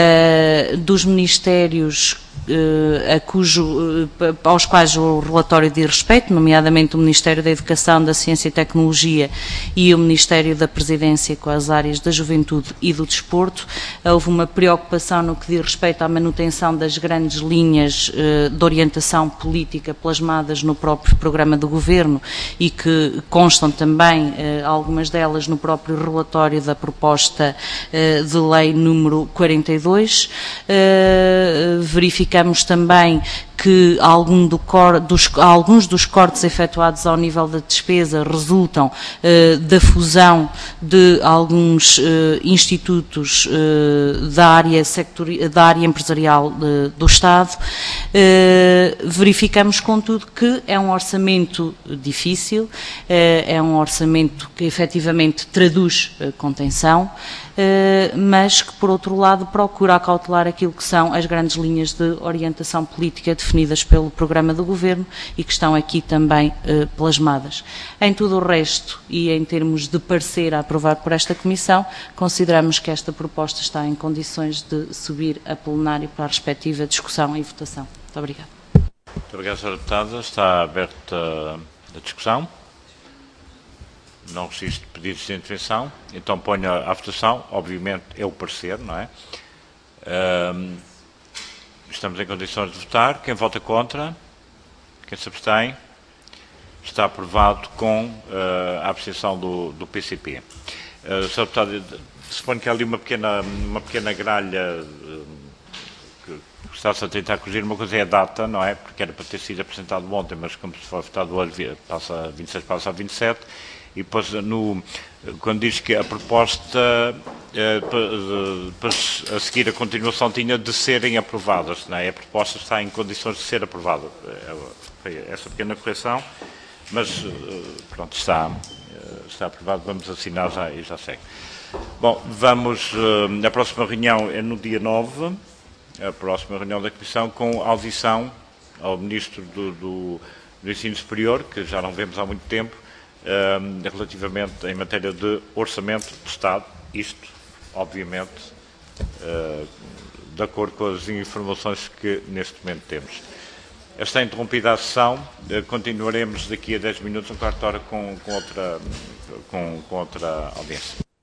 Speaker 10: aos quais o relatório diz respeito, nomeadamente o Ministério da Educação, da Ciência e Tecnologia e o Ministério da Presidência, com as áreas da Juventude e do Desporto. Houve uma preocupação no que diz respeito à manutenção das grandes linhas de orientação política plasmadas no próprio programa do Governo e que constam também, algumas delas, no próprio relatório da proposta de lei número 42. Verificamos também que alguns dos cortes efetuados ao nível da despesa resultam da fusão de alguns institutos da área empresarial do Estado. Verificamos, contudo, que é um orçamento difícil, é um orçamento que efetivamente traduz contenção, mas que, por outro lado, procura acautelar aquilo que são as grandes linhas de orientação política definidas pelo programa do Governo e que estão aqui também plasmadas. Em tudo o resto, e em termos de parecer a aprovar por esta Comissão, consideramos que esta proposta está em condições de subir a plenário para a respectiva discussão e votação. Muito obrigada.
Speaker 1: Muito obrigado, Sra. Deputada. Está aberta a discussão. Não registro pedidos de intervenção, então ponho à votação. Obviamente é o parecer, não é? Estamos em condições de votar. Quem vota contra? Quem se abstém? Está aprovado com a apreciação do PCP. Sr. Deputado, suponho que há ali uma pequena gralha que está-se a tentar corrigir. Uma coisa é a data, não é? Porque era para ter sido apresentado ontem, mas como se for votado hoje, passa a 26, passa a 27. E depois, quando diz que a proposta, a seguir a continuação, tinha de serem aprovadas, não é? A proposta está em condições de ser aprovada. Foi essa pequena correção, mas pronto, está aprovado, vamos assinar já e já segue. Bom, a próxima reunião é no dia 9, a próxima reunião da Comissão, com audição ao Ministro do Ensino Superior, que já não vemos há muito tempo, relativamente em matéria de orçamento de Estado, isto, obviamente, de acordo com as informações que neste momento temos. Está interrompida a sessão, continuaremos daqui a 10 minutos, um quarto de hora, com outra audiência.